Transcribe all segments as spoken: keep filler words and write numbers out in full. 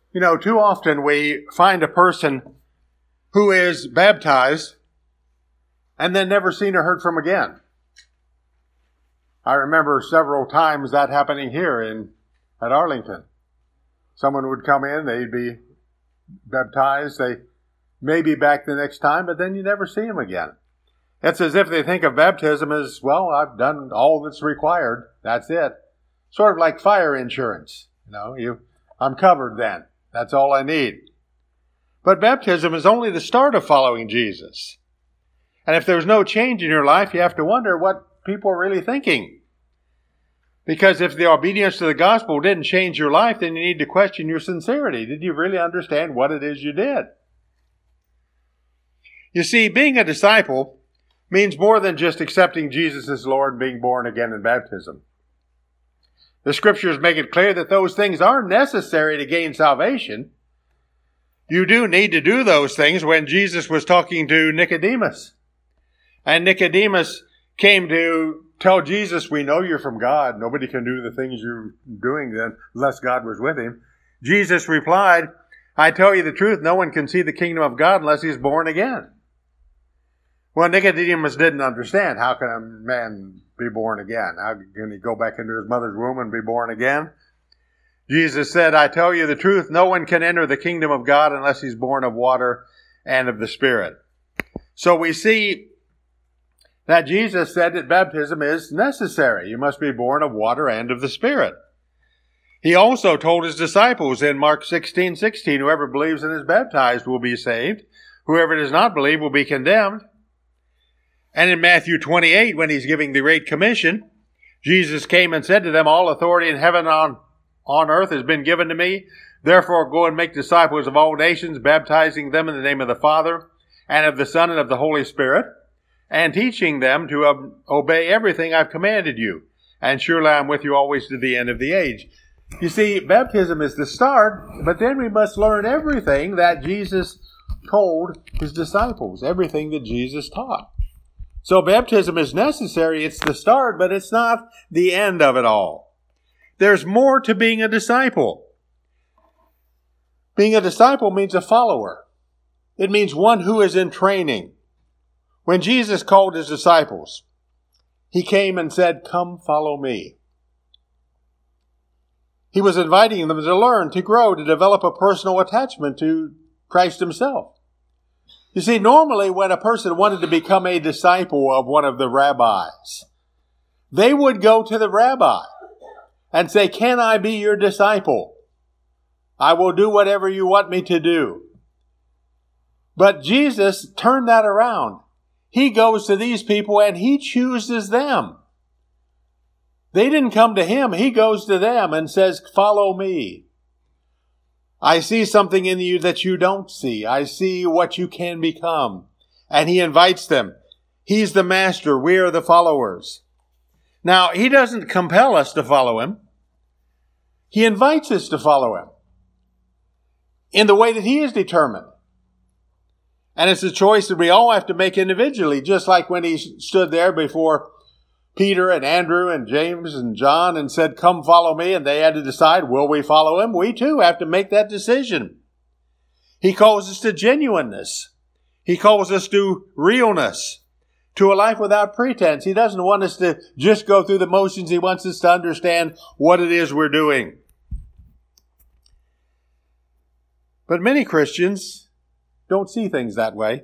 You know, too often we find a person who is baptized and then never seen or heard from again. I remember several times that happening here in at Arlington. Someone would come in, they'd be baptized, they may be back the next time, but then you never see them again. It's as if they think of baptism as, well, I've done all that's required. That's it. Sort of like fire insurance. You know, you, I'm covered then. That's all I need. But baptism is only the start of following Jesus. And if there's no change in your life, you have to wonder what people are really thinking. Because if the obedience to the gospel didn't change your life, then you need to question your sincerity. Did you really understand what it is you did? You see, being a disciple means more than just accepting Jesus as Lord and being born again in baptism. The Scriptures make it clear that those things are necessary to gain salvation. You do need to do those things. When Jesus was talking to Nicodemus, and Nicodemus came to tell Jesus, we know you're from God. Nobody can do the things you're doing then unless God was with him. Jesus replied, I tell you the truth, no one can see the kingdom of God unless he's born again. Well, Nicodemus didn't understand. How can a man be born again? How can he go back into his mother's womb and be born again? Jesus said, I tell you the truth, no one can enter the kingdom of God unless he's born of water and of the Spirit. So we see that Jesus said that baptism is necessary. You must be born of water and of the Spirit. He also told his disciples in Mark sixteen sixteen, whoever believes and is baptized will be saved. Whoever does not believe will be condemned. And in Matthew twenty-eight, when he's giving the Great Commission, Jesus came and said to them, all authority in heaven and on, on earth has been given to me. Therefore go and make disciples of all nations, baptizing them in the name of the Father and of the Son and of the Holy Spirit, and teaching them to ob- obey everything I've commanded you. And surely I'm with you always to the end of the age. You see, baptism is the start, but then we must learn everything that Jesus told his disciples, everything that Jesus taught. So baptism is necessary. It's the start, but it's not the end of it all. There's more to being a disciple. Being a disciple means a follower. It means one who is in training. When Jesus called his disciples, he came and said, come follow me. He was inviting them to learn, to grow, to develop a personal attachment to Christ himself. You see, normally when a person wanted to become a disciple of one of the rabbis, they would go to the rabbi and say, can I be your disciple? I will do whatever you want me to do. But Jesus turned that around. He goes to these people and he chooses them. They didn't come to him. He goes to them and says, follow me. I see something in you that you don't see. I see what you can become. And he invites them. He's the master. We are the followers. Now, he doesn't compel us to follow him. He invites us to follow him in the way that he is determined. And it's a choice that we all have to make individually, just like when he stood there before Peter and Andrew and James and John and said, come follow me. And they had to decide, will we follow him? We too have to make that decision. He calls us to genuineness. He calls us to realness, to a life without pretense. He doesn't want us to just go through the motions. He wants us to understand what it is we're doing. But many Christians don't see things that way.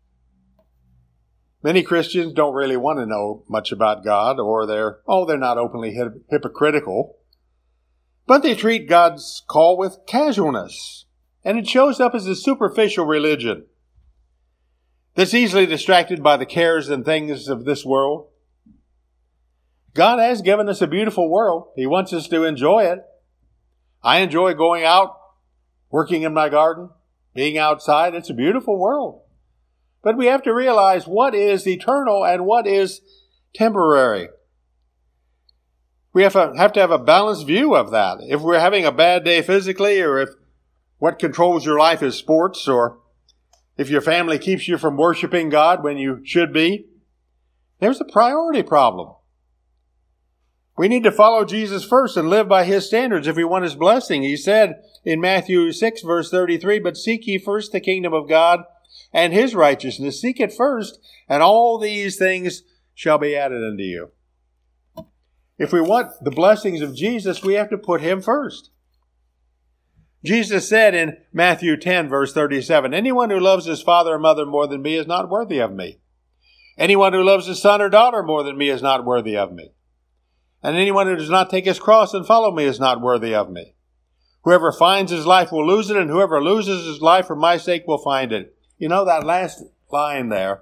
Many Christians don't really want to know much about God, or they're, oh, they're not openly hip- hypocritical. But they treat God's call with casualness, and it shows up as a superficial religion that's easily distracted by the cares and things of this world. God has given us a beautiful world. He wants us to enjoy it. I enjoy going out, working in my garden, being outside. It's a beautiful world. But we have to realize what is eternal and what is temporary. We have to have to have a balanced view of that. If we're having a bad day physically, or if what controls your life is sports, or if your family keeps you from worshiping God when you should be, there's a priority problem. We need to follow Jesus first and live by his standards if we want his blessing. He said in Matthew six, verse thirty-three, "But seek ye first the kingdom of God and his righteousness." Seek it first, and all these things shall be added unto you. If we want the blessings of Jesus, we have to put him first. Jesus said in Matthew ten, verse thirty-seven, "Anyone who loves his father or mother more than me is not worthy of me. Anyone who loves his son or daughter more than me is not worthy of me. And anyone who does not take his cross and follow me is not worthy of me. Whoever finds his life will lose it, and whoever loses his life for my sake will find it." You know, that last line there,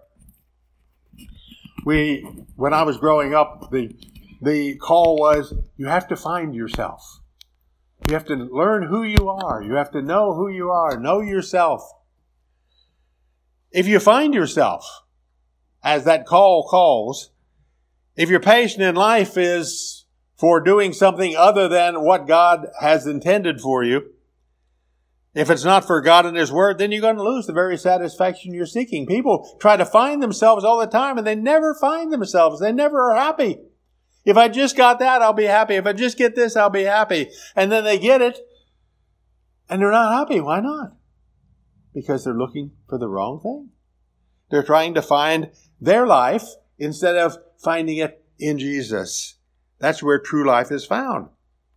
we, when I was growing up, the, the call was, you have to find yourself. You have to learn who you are. You have to know who you are. Know yourself. If you find yourself, as that call calls, if your passion in life is for doing something other than what God has intended for you, if it's not for God and his word, then you're going to lose the very satisfaction you're seeking. People try to find themselves all the time, and they never find themselves. They never are happy. If I just got that, I'll be happy. If I just get this, I'll be happy. And then they get it, and they're not happy. Why not? Because they're looking for the wrong thing. They're trying to find their life instead of finding it in Jesus. That's where true life is found.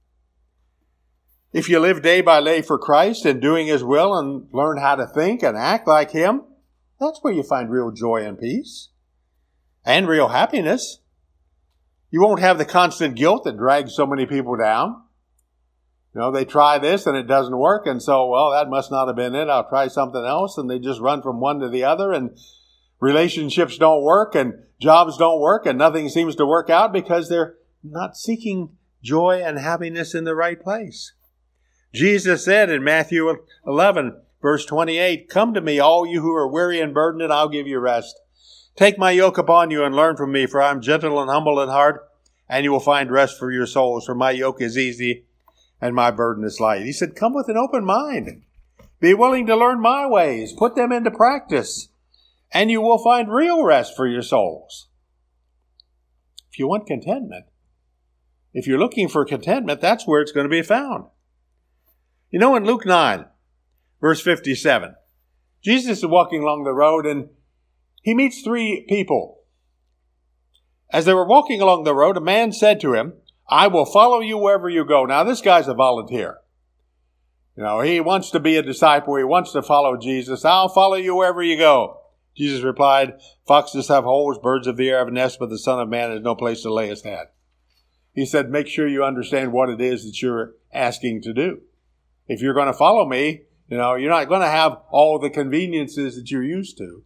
If you live day by day for Christ and doing his will and learn how to think and act like him, that's where you find real joy and peace and real happiness. You won't have the constant guilt that drags so many people down. You know, they try this and it doesn't work, and so, well, that must not have been it. I'll try something else, and they just run from one to the other, and relationships don't work, and jobs don't work, and nothing seems to work out because they're not seeking joy and happiness in the right place. Jesus said in Matthew eleven, verse twenty-eight, "Come to me, all you who are weary and burdened, and I'll give you rest. Take my yoke upon you and learn from me, for I am gentle and humble in heart, and you will find rest for your souls. For my yoke is easy and my burden is light." He said, come with an open mind. Be willing to learn my ways. Put them into practice, and you will find real rest for your souls. If you want contentment, if you're looking for contentment, that's where it's going to be found. You know, in Luke nine, verse fifty-seven, Jesus is walking along the road, and he meets three people. As they were walking along the road, a man said to him, "I will follow you wherever you go." Now, this guy's a volunteer. You know, he wants to be a disciple. He wants to follow Jesus. "I'll follow you wherever you go." Jesus replied, "Foxes have holes, birds of the air have nests, but the Son of Man has no place to lay his head." He said, make sure you understand what it is that you're asking to do. If you're going to follow me, you know, you're not going to have all the conveniences that you're used to.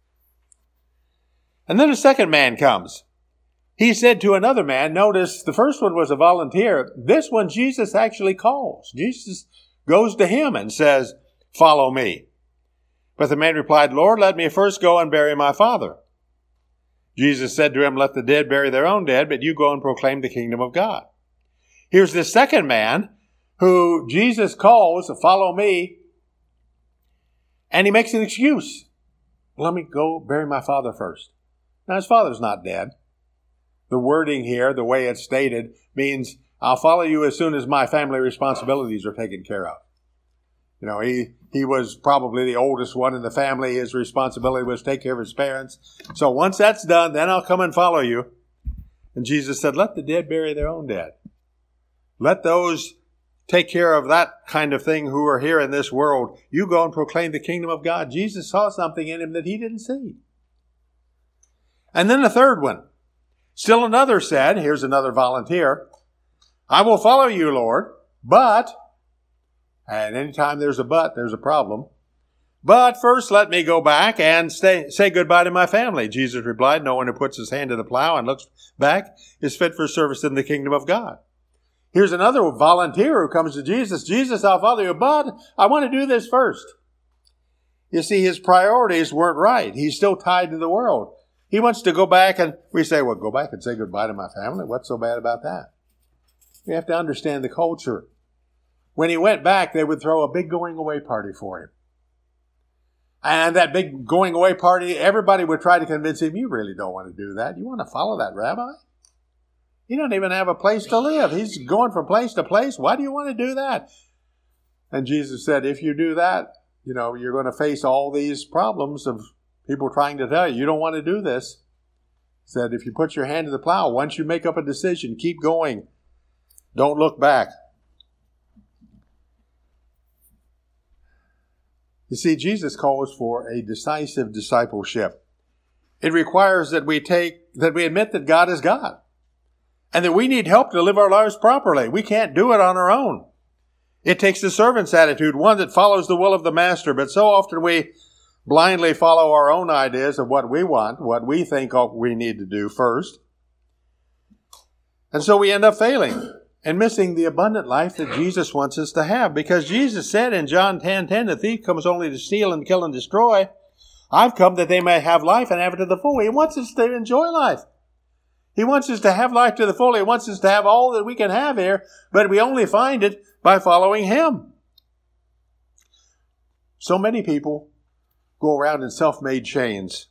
And then a second man comes. He said to another man, notice the first one was a volunteer. This one Jesus actually calls. Jesus goes to him and says, "Follow me." But the man replied, "Lord, let me first go and bury my father." Jesus said to him, "Let the dead bury their own dead, but you go and proclaim the kingdom of God." Here's this second man who Jesus calls, "Follow me," and he makes an excuse. "Let me go bury my father first." Now, his father's not dead. The wording here, the way it's stated, means I'll follow you as soon as my family responsibilities are taken care of. You know, he, he was probably the oldest one in the family. His responsibility was to take care of his parents. So once that's done, then I'll come and follow you. And Jesus said, let the dead bury their own dead. Let those take care of that kind of thing who are here in this world. You go and proclaim the kingdom of God. Jesus saw something in him that he didn't see. And then the third one. Still another said, here's another volunteer, "I will follow you, Lord, but," and anytime there's a but, there's a problem, "but first let me go back and stay, say goodbye to my family." Jesus replied, "No one who puts his hand to the plow and looks back is fit for service in the kingdom of God." Here's another volunteer who comes to Jesus. "Jesus, I'll follow you, but I want to do this first." You see, his priorities weren't right. He's still tied to the world. He wants to go back, and we say, well, go back and say goodbye to my family. What's so bad about that? We have to understand the culture. When he went back, they would throw a big going away party for him. And that big going away party, everybody would try to convince him, you really don't want to do that. You want to follow that rabbi? He doesn't even have a place to live. He's going from place to place. Why do you want to do that? And Jesus said, if you do that, you know, you're going to face all these problems of people trying to tell you, you don't want to do this. He said, if you put your hand to the plow, once you make up a decision, keep going. Don't look back. You see, Jesus calls for a decisive discipleship. It requires that we take, that we admit that God is God, and that we need help to live our lives properly. We can't do it on our own. It takes the servant's attitude, one that follows the will of the master, but so often we blindly follow our own ideas of what we want, what we think we need to do first. And so we end up failing and missing the abundant life that Jesus wants us to have. Because Jesus said in John ten ten, the thief comes only to steal and kill and destroy. I've come that they may have life and have it to the full. He wants us to enjoy life. He wants us to have life to the full. He wants us to have all that we can have here, but we only find it by following Him. So many people go around in self-made chains.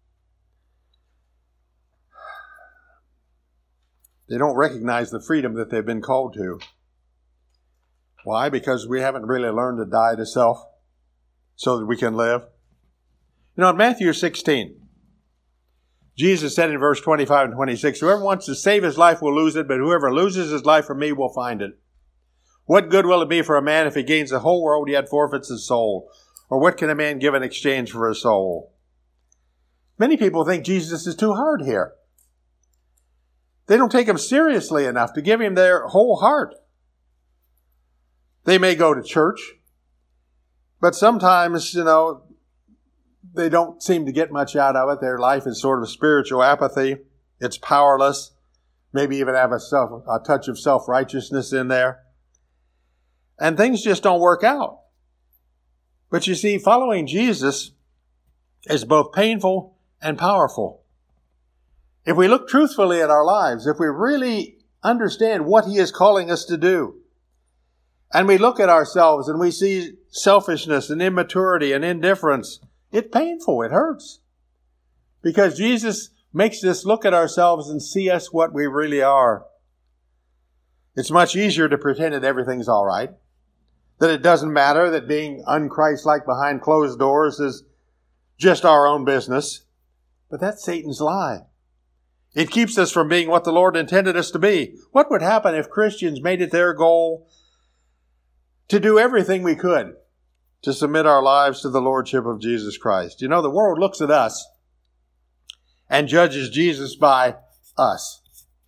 They don't recognize the freedom that they've been called to. Why? Because we haven't really learned to die to self so that we can live. You know, in Matthew sixteen, Jesus said in verse twenty-five and twenty-six, whoever wants to save his life will lose it, but whoever loses his life for me will find it. What good will it be for a man if he gains the whole world yet forfeits his soul? Or what can a man give in exchange for his soul? Many people think Jesus is too hard here. They don't take him seriously enough to give him their whole heart. They may go to church, but sometimes, you know, they don't seem to get much out of it. Their life is sort of spiritual apathy. It's powerless. Maybe even have a, self, a touch of self-righteousness in there. And things just don't work out. But you see, following Jesus is both painful and powerful. If we look truthfully at our lives, if we really understand what He is calling us to do, and we look at ourselves and we see selfishness and immaturity and indifference, it's painful, it hurts. Because Jesus makes us look at ourselves and see us what we really are. It's much easier to pretend that everything's all right, that it doesn't matter, that being un-Christ-like behind closed doors is just our own business. But that's Satan's lie. It keeps us from being what the Lord intended us to be. What would happen if Christians made it their goal to do everything we could to submit our lives to the Lordship of Jesus Christ? You know, the world looks at us and judges Jesus by us.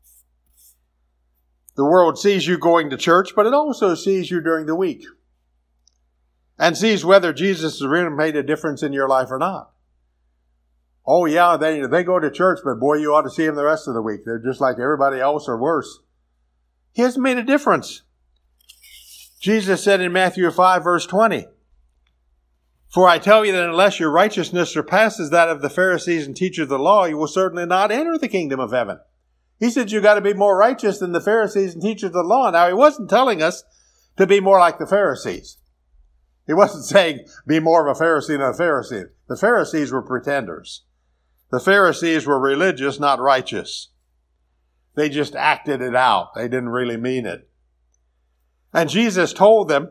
The world sees you going to church, but it also sees you during the week and sees whether Jesus has really made a difference in your life or not. Oh, yeah, they, they go to church, but boy, you ought to see them the rest of the week. They're just like everybody else or worse. He hasn't made a difference. Jesus said in Matthew five, verse twenty, for I tell you that unless your righteousness surpasses that of the Pharisees and teachers of the law, you will certainly not enter the kingdom of heaven. He said you got to be more righteous than the Pharisees and teachers of the law. Now, He wasn't telling us to be more like the Pharisees. He wasn't saying be more of a Pharisee than a Pharisee. The Pharisees were pretenders. The Pharisees were religious, not righteous. They just acted it out. They didn't really mean it. And Jesus told them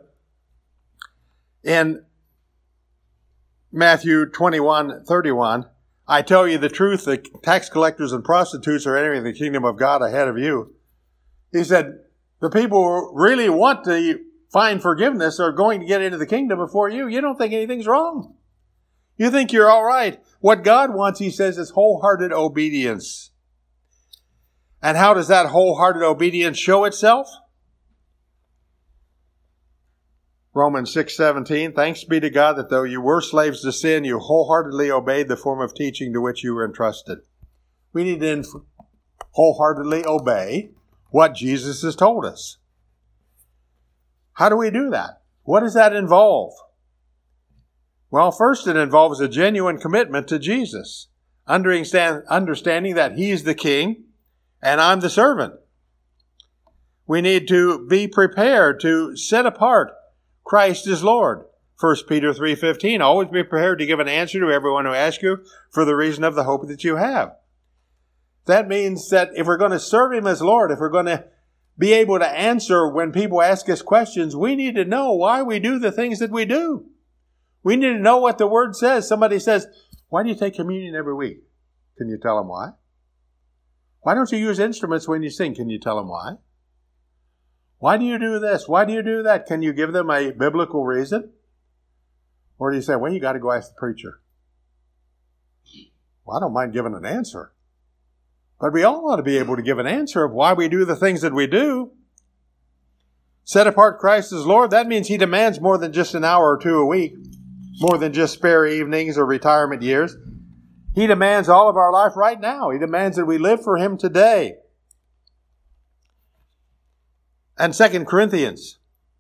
in Matthew twenty-one thirty-one, I tell you the truth, the tax collectors and prostitutes are entering the kingdom of God ahead of you. He said, the people who really want to find forgiveness are going to get into the kingdom before you. You don't think anything's wrong. You think you're all right. What God wants, He says, is wholehearted obedience. And how does that wholehearted obedience show itself? Romans six seventeen, thanks be to God that though you were slaves to sin, you wholeheartedly obeyed the form of teaching to which you were entrusted. We need to wholeheartedly obey what Jesus has told us. How do we do that? What does that involve? Well, first it involves a genuine commitment to Jesus, understand, understanding that He's the King and I'm the servant. We need to be prepared to set apart Christ is Lord. First Peter three fifteen, always be prepared to give an answer to everyone who asks you for the reason of the hope that you have. That means that if we're going to serve Him as Lord, if we're going to be able to answer when people ask us questions, we need to know why we do the things that we do. We need to know what the Word says. Somebody says, why do you take communion every week? Can you tell them why? Why don't you use instruments when you sing? Can you tell them why? Why do you do this? Why do you do that? Can you give them a biblical reason? Or do you say, well, you got to go ask the preacher? Well, I don't mind giving an answer. But we all ought to be able to give an answer of why we do the things that we do. Set apart Christ as Lord, that means He demands more than just an hour or two a week, more than just spare evenings or retirement years. He demands all of our life right now. He demands that we live for Him today. And Second Corinthians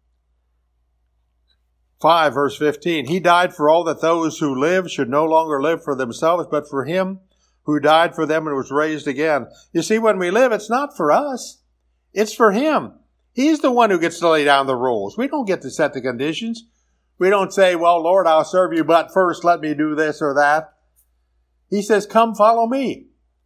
five, verse fifteen, He died for all that those who live should no longer live for themselves, but for Him who died for them and was raised again. You see, when we live, it's not for us. It's for Him. He's the one who gets to lay down the rules. We don't get to set the conditions. We don't say, well, Lord, I'll serve you, but first let me do this or that. He says, come follow me.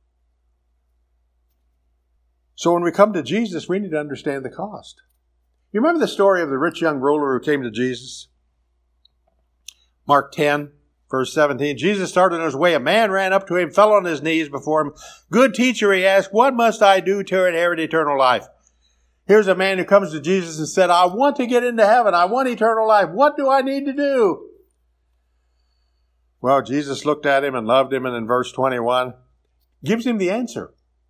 So when we come to Jesus, we need to understand the cost. You remember the story of the rich young ruler who came to Jesus? Mark ten, verse seventeen. Jesus started on His way. A man ran up to Him, fell on his knees before Him. Good teacher, he asked, what must I do to inherit eternal life? Here's a man who comes to Jesus and said, I want to get into heaven. I want eternal life. What do I need to do? Well, Jesus looked at him and loved him, and in verse twenty-one, gives him the answer.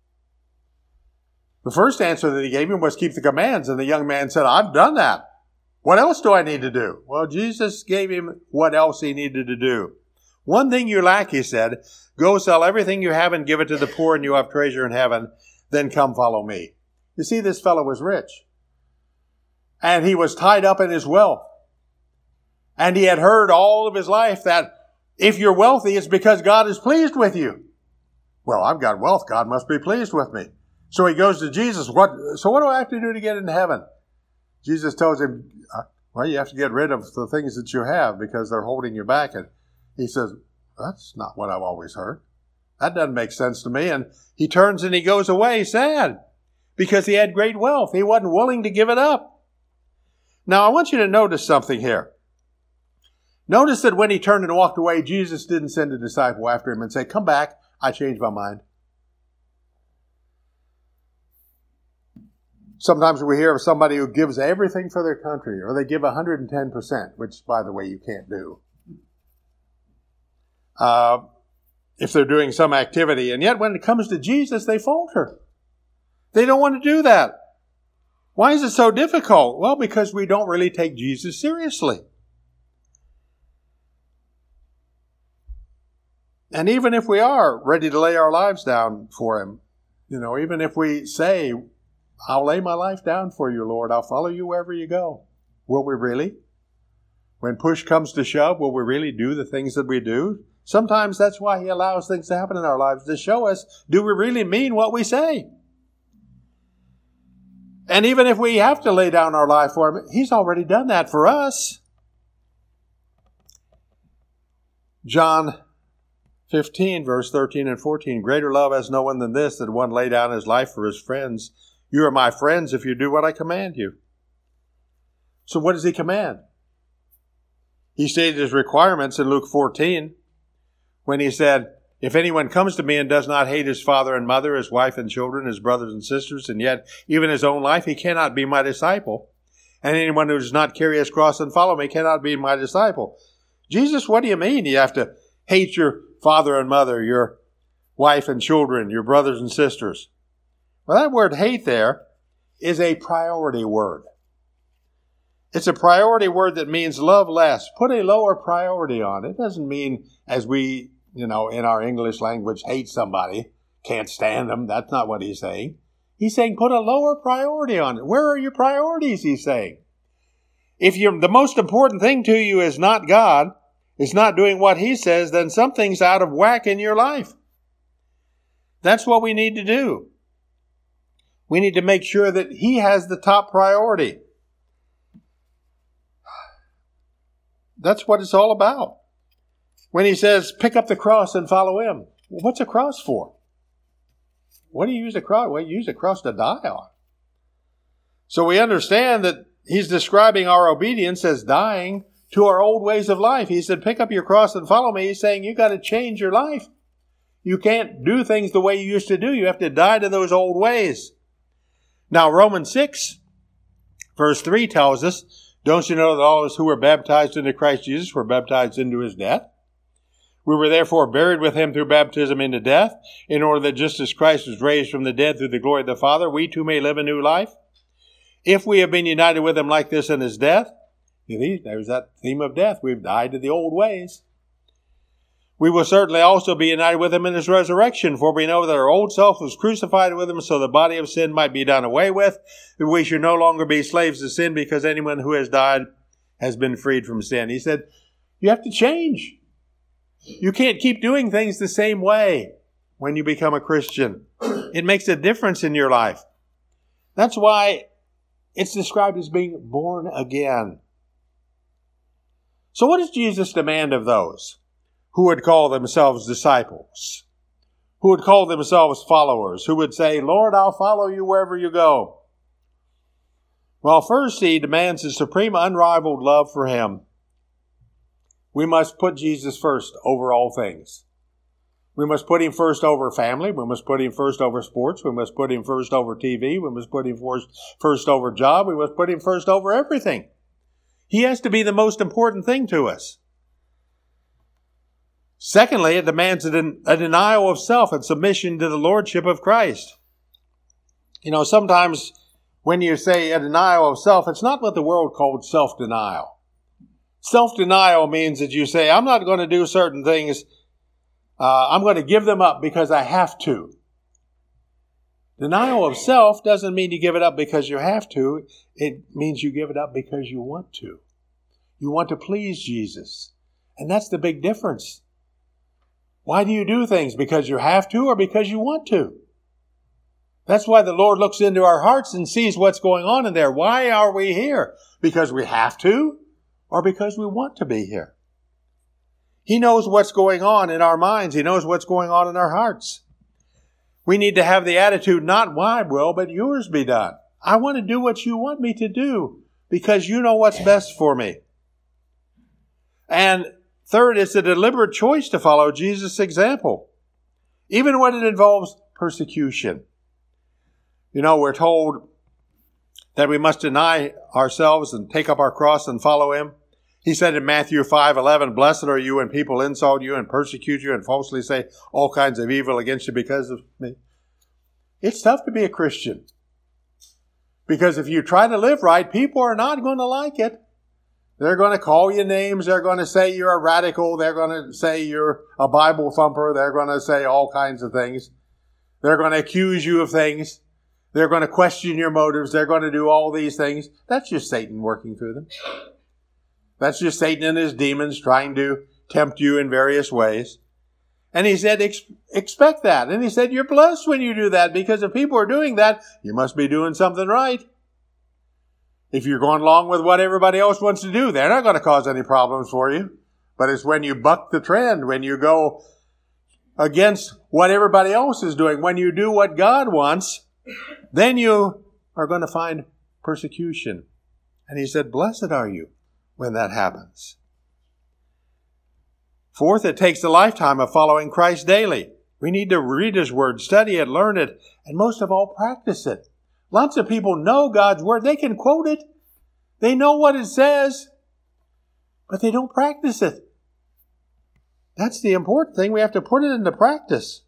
The first answer that He gave him was keep the commands, and the young man said, I've done that. What else do I need to do? Well, Jesus gave him what else he needed to do. One thing you lack, He said, go sell everything you have and give it to the poor, and you have treasure in heaven. Then come follow me. You see, this fellow was rich. And he was tied up in his wealth. And he had heard all of his life that if you're wealthy, it's because God is pleased with you. Well, I've got wealth. God must be pleased with me. So he goes to Jesus. What? So what do I have to do to get into heaven? Jesus tells him, well, you have to get rid of the things that you have because they're holding you back. And he says, that's not what I've always heard. That doesn't make sense to me. And he turns and he goes away sad because he had great wealth. He wasn't willing to give it up. Now, I want you to notice something here. Notice that when he turned and walked away, Jesus didn't send a disciple after him and say, come back, I changed my mind. Sometimes we hear of somebody who gives everything for their country, or they give one hundred ten percent, which, by the way, you can't do. Uh, if they're doing some activity. And yet when it comes to Jesus, they falter. They don't want to do that. Why is it so difficult? Well, because we don't really take Jesus seriously. And even if we are ready to lay our lives down for Him, you know, even if we say, I'll lay my life down for you, Lord, I'll follow you wherever you go. Will we really? When push comes to shove, will we really do the things that we do? Sometimes that's why He allows things to happen in our lives, to show us, do we really mean what we say? And even if we have to lay down our life for Him, He's already done that for us. John fifteen, verse thirteen and fourteen, greater love has no one than this, that one lay down his life for his friends. You are my friends if you do what I command you. So what does He command? He stated His requirements in Luke fourteen when He said, if anyone comes to me and does not hate his father and mother, his wife and children, his brothers and sisters, and yet even his own life, he cannot be my disciple. And anyone who does not carry his cross and follow me cannot be my disciple. Jesus, what do you mean you have to hate your father and mother, your wife and children, your brothers and sisters? Well, that word hate there is a priority word. It's a priority word that means love less. Put a lower priority on it. It doesn't mean, as we, you know, in our English language, hate somebody, can't stand them. That's not what He's saying. He's saying put a lower priority on it. Where are your priorities, He's saying? If you're, the most important thing to you is not God, is not doing what He says, then something's out of whack in your life. That's what we need to do. We need to make sure that He has the top priority. That's what it's all about. When He says, pick up the cross and follow Him. Well, what's a cross for? What do you use a cross? Well, you use a cross to die on. So we understand that he's describing our obedience as dying to our old ways of life. He said, pick up your cross and follow me. He's saying you got to change your life. You can't do things the way you used to do. You have to die to those old ways. Now, Romans six, verse three tells us, don't you know that all of us who were baptized into Christ Jesus were baptized into his death? We were therefore buried with him through baptism into death, in order that just as Christ was raised from the dead through the glory of the Father, we too may live a new life. If we have been united with him like this in his death, there's that theme of death. We've died to the old ways. We will certainly also be united with him in his resurrection, for we know that our old self was crucified with him, so the body of sin might be done away with, that we should no longer be slaves to sin, because anyone who has died has been freed from sin. He said, you have to change. You can't keep doing things the same way when you become a Christian. It makes a difference in your life. That's why it's described as being born again. So what does Jesus demand of those who would call themselves disciples, who would call themselves followers, who would say, Lord, I'll follow you wherever you go? Well, first, he demands a supreme unrivaled love for him. We must put Jesus first over all things. We must put him first over family. We must put him first over sports. We must put him first over T V. We must put him first, first over job. We must put him first over everything. He has to be the most important thing to us. Secondly, it demands a, den- a denial of self and submission to the lordship of Christ. You know, sometimes when you say a denial of self, it's not what the world calls self-denial. Self-denial means that you say, I'm not going to do certain things. Uh, I'm going to give them up because I have to. Denial of self doesn't mean you give it up because you have to. It means you give it up because you want to. You want to please Jesus. And that's the big difference. Why do you do things? Because you have to or because you want to? That's why the Lord looks into our hearts and sees what's going on in there. Why are we here? Because we have to or because we want to be here? He knows what's going on in our minds. He knows what's going on in our hearts. We need to have the attitude, not my will, but yours be done. I want to do what you want me to do because you know what's best for me. And third, it's a deliberate choice to follow Jesus' example, even when it involves persecution. You know, we're told that we must deny ourselves and take up our cross and follow him. He said in Matthew five eleven, blessed are you when people insult you and persecute you and falsely say all kinds of evil against you because of me. It's tough to be a Christian. Because if you try to live right, people are not going to like it. They're going to call you names. They're going to say you're a radical. They're going to say you're a Bible thumper. They're going to say all kinds of things. They're going to accuse you of things. They're going to question your motives. They're going to do all these things. That's just Satan working through them. That's just Satan and his demons trying to tempt you in various ways. And he said, Ex- expect that. And he said, you're blessed when you do that, because if people are doing that, you must be doing something right. If you're going along with what everybody else wants to do, they're not going to cause any problems for you. But it's when you buck the trend, when you go against what everybody else is doing, when you do what God wants, then you are going to find persecution. And he said, blessed are you when that happens. Fourth, it takes a lifetime of following Christ daily. We need to read his word, study it, learn it, and most of all, practice it. Lots of people know God's word. They can quote it. They know what it says, but they don't practice it. That's the important thing. We have to put it into practice.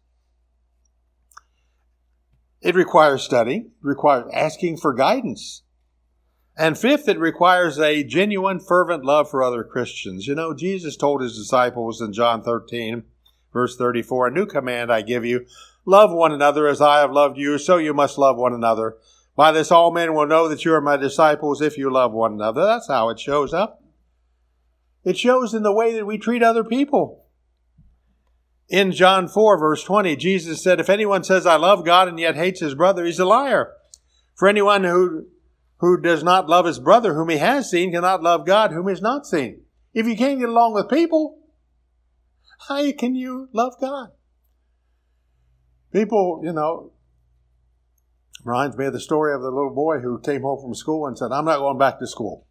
It requires study. It requires asking for guidance. And fifth, it requires a genuine, fervent love for other Christians. You know, Jesus told his disciples in John thirteen, verse thirty-four, a new command I give you, love one another as I have loved you, so you must love one another. By this all men will know that you are my disciples if you love one another. That's how it shows up. It shows in the way that we treat other people. In John four, verse twenty, Jesus said, if anyone says, I love God and yet hates his brother, he's a liar. For anyone who, who does not love his brother whom he has seen cannot love God whom he has not seen. If you can't get along with people, how can you love God? People, you know, Reminds me of the story of the little boy who came home from school and said, I'm not going back to school.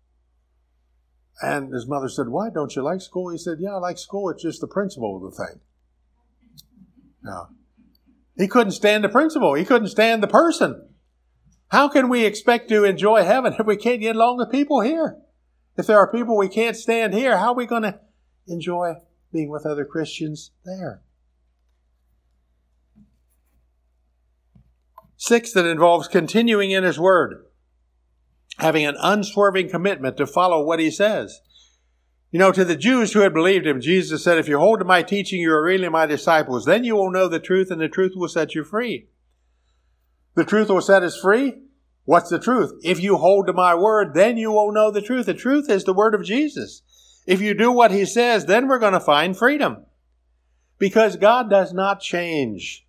And his mother said, why, don't you like school? He said, yeah, I like school. It's just the principle of the thing. No. He couldn't stand the principle. He couldn't stand the person. How can we expect to enjoy heaven if we can't get along with people here? If there are people we can't stand here, how are we going to enjoy being with other Christians there? Sixth, it involves continuing in His Word, having an unswerving commitment to follow what He says. You know, to the Jews who had believed Him, Jesus said, if you hold to my teaching, you are really my disciples. Then you will know the truth, and the truth will set you free. The truth will set us free. What's the truth? If you hold to my word, then you will know the truth. The truth is the word of Jesus. If you do what He says, then we're going to find freedom. Because God does not change.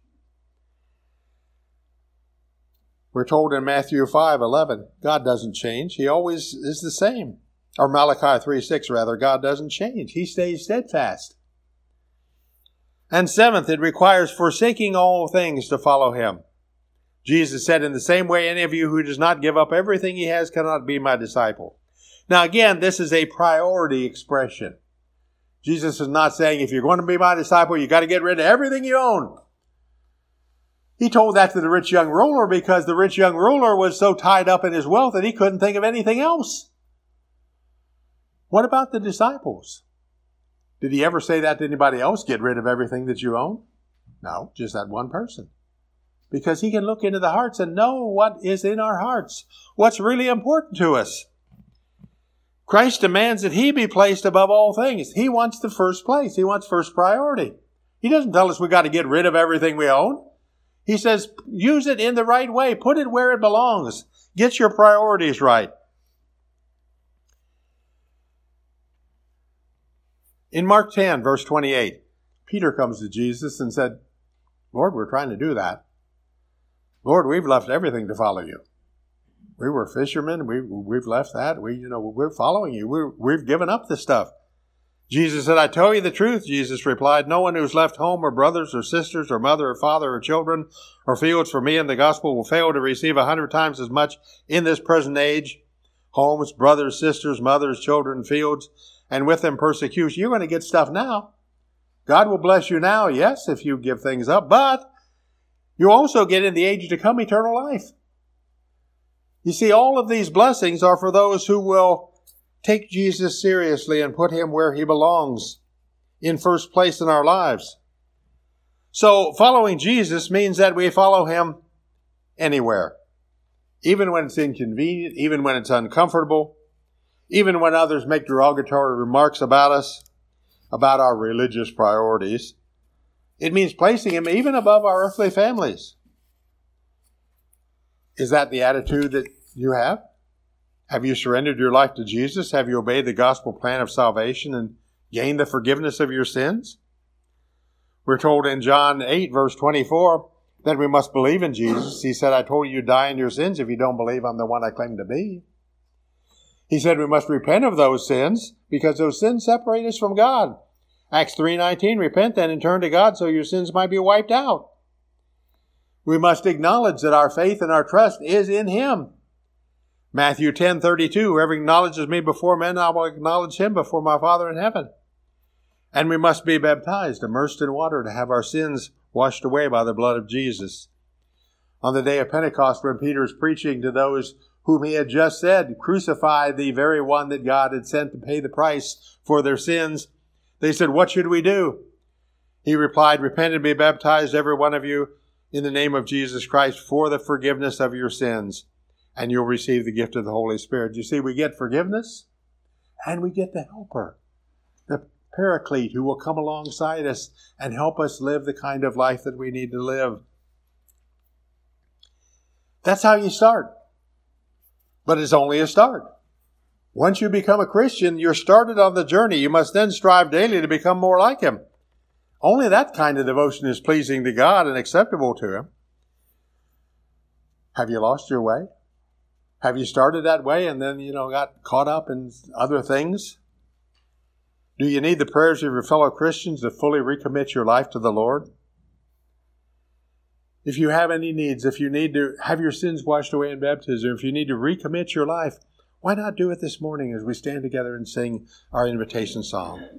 We're told in Matthew five eleven, God doesn't change. He always is the same. Or Malachi three six rather, God doesn't change. He stays steadfast. And seventh, it requires forsaking all things to follow Him. Jesus said, in the same way, any of you who does not give up everything he has cannot be my disciple. Now again, this is a priority expression. Jesus is not saying, if you're going to be my disciple, you got to get rid of everything you own. He told that to the rich young ruler because the rich young ruler was so tied up in his wealth that he couldn't think of anything else. What about the disciples? Did he ever say that to anybody else? Get rid of everything that you own? No, just that one person. Because He can look into the hearts and know what is in our hearts. What's really important to us. Christ demands that He be placed above all things. He wants the first place. He wants first priority. He doesn't tell us we got to get rid of everything we own. He says, use it in the right way. Put it where it belongs. Get your priorities right. In Mark ten, verse twenty-eight, Peter comes to Jesus and said, Lord, we're trying to do that. Lord, we've left everything to follow you. We were fishermen. We, we've left that. We, you know, we're following you. We're, we've given up this stuff. Jesus said, I tell you the truth, Jesus replied. No one who's left home or brothers or sisters or mother or father or children or fields for me and the gospel will fail to receive a hundred times as much in this present age. Homes, brothers, sisters, mothers, children, fields, and with them persecution. You're going to get stuff now. God will bless you now, yes, if you give things up, but you also get in the age to come eternal life. You see, all of these blessings are for those who will take Jesus seriously and put Him where He belongs, in first place in our lives. So following Jesus means that we follow Him anywhere, even when it's inconvenient, even when it's uncomfortable, even when others make derogatory remarks about us, about our religious priorities. It means placing Him even above our earthly families. Is that the attitude that you have? Have you surrendered your life to Jesus? Have you obeyed the gospel plan of salvation and gained the forgiveness of your sins? We're told in John eight, verse twenty-four, that we must believe in Jesus. He said, I told you you die in your sins if you don't believe I'm the one I claim to be. He said we must repent of those sins because those sins separate us from God. Acts three nineteen, repent then and turn to God so your sins might be wiped out. We must acknowledge that our faith and our trust is in Him. Matthew ten thirty-two, whoever acknowledges me before men, I will acknowledge him before my Father in heaven. And we must be baptized, immersed in water, to have our sins washed away by the blood of Jesus. On the day of Pentecost, when Peter is preaching to those whom he had just said, crucify the very one that God had sent to pay the price for their sins, they said, what should we do? He replied, repent and be baptized, every one of you, in the name of Jesus Christ, for the forgiveness of your sins, and you'll receive the gift of the Holy Spirit. You see, we get forgiveness, and we get the helper, the Paraclete, who will come alongside us and help us live the kind of life that we need to live. That's how you start. But it's only a start. Once you become a Christian, you're started on the journey. You must then strive daily to become more like Him. Only that kind of devotion is pleasing to God and acceptable to Him. Have you lost your way? Have you started that way and then, you know, got caught up in other things? Do you need the prayers of your fellow Christians to fully recommit your life to the Lord? If you have any needs, if you need to have your sins washed away in baptism, if you need to recommit your life, why not do it this morning as we stand together and sing our invitation song?